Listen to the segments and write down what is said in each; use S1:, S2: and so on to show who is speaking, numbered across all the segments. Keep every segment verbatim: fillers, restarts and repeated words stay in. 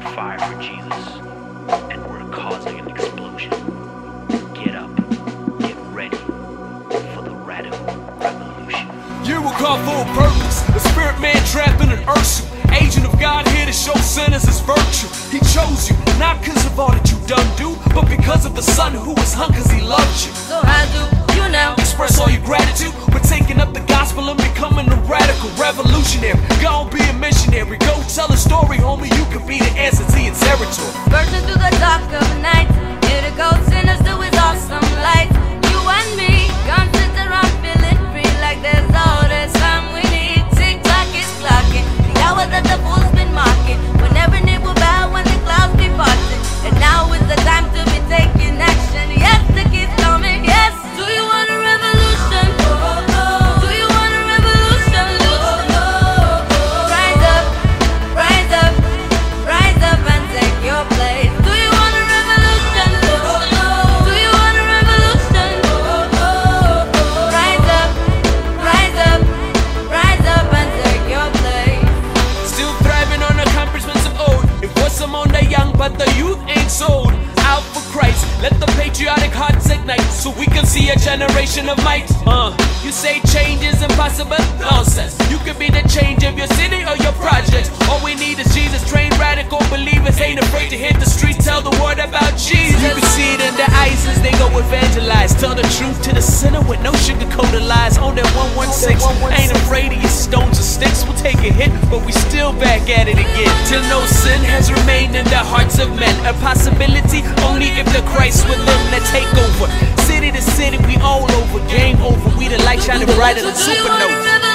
S1: fire for Jesus, and we're causing an explosion. Get up, get ready for the radical revolution.
S2: You were called for a purpose, a spirit man trapped in an earth suit. Agent of God here to show sinners his virtue. He chose you, not because of all that you done do, but because of the son who was hung because he loved you.
S3: So how do you now
S2: express all your gratitude? We're taking up the gospel and becoming a radical revolutionary. Go be a missionary, go tell a story, homie. You could be the answer to your territory.
S3: Burning through the dark of the night, here to go sinners do his awesome light. You and me, gone sit around feeling free, like there's all the time we need. Tick tock is clocking, the hour that the fool's been mocking. When every knee will bow, when the clouds be parting, and now is the time to be taking action. Yes, the kid's coming. Yes, do you want a revolution? Do you want a revolution? Rise up, rise up, rise up and take your place. Do you want a revolution? Do you want a revolution? Rise up, rise up, rise up and take your place.
S2: Still thriving on accomplishments of old. It was among the young, but the youth ain't sold out for Christ. Let the patriotic hearts ignite, so we can see a generation of might. Uh, you say change is impossible? Nonsense. You could be the change of your city or your project. All we need is Jesus. Trained radical believers ain't afraid to hit the street, tell the word about Jesus. You can see it in their eyes as they go evangelize. Tell the truth to the sinner with no sugar-coated lies. On that one one six, ain't afraid of your stones or sticks. We'll take a hit, but we still back at it again. Till no sin has remained in the hearts of men. A possibility only if the Christ within that take over. City to city, we all over. Game over, we the light shining brighter than supernova.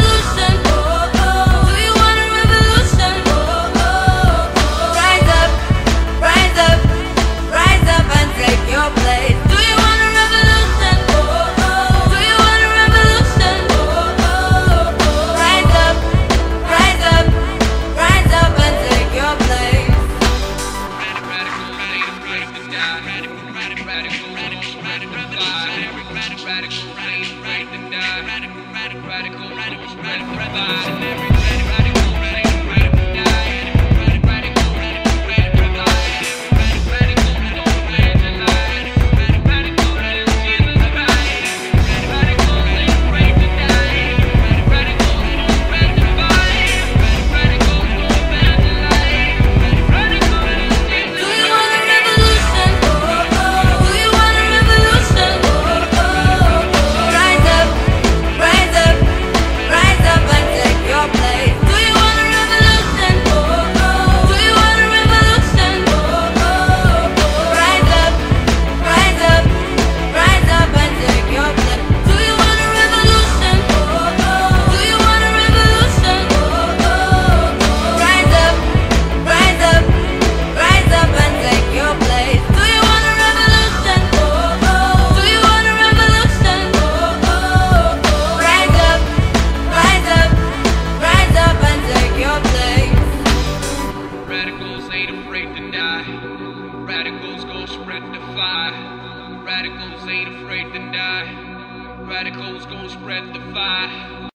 S4: Radicals gon' spread the fire. Radicals ain't afraid to die. Radicals gon' spread the fire.